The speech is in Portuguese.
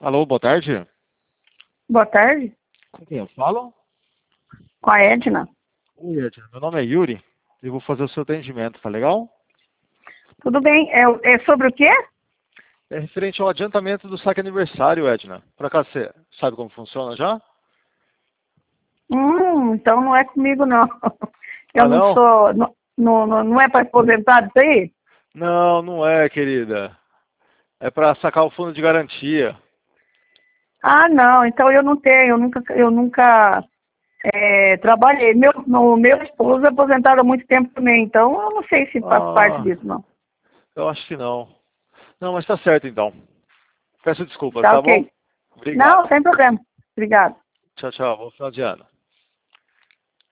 Alô, boa tarde. Boa tarde, Com quem eu falo? com a Edna. Oi, Edna. Meu nome é Yuri. Eu vou fazer o seu atendimento, tá legal? Tudo bem? É sobre o quê? É referente ao adiantamento do saque aniversário, Edna. Por acaso você sabe como funciona já? Então não é comigo, não. Eu Ah, não não? sou. Não é para aposentado isso aí? Não, não é, querida. É para sacar o fundo de garantia. Ah, não. Então eu não tenho. Eu nunca trabalhei. Meu esposo é aposentado há muito tempo também. Então eu não sei se faz parte Ah, disso, não. eu acho que não. Não, mas tá certo então. Peço desculpas, Tá tá bom? ok. Não, Obrigado. sem problema. Obrigado. Tchau, tchau. Bom final de ano.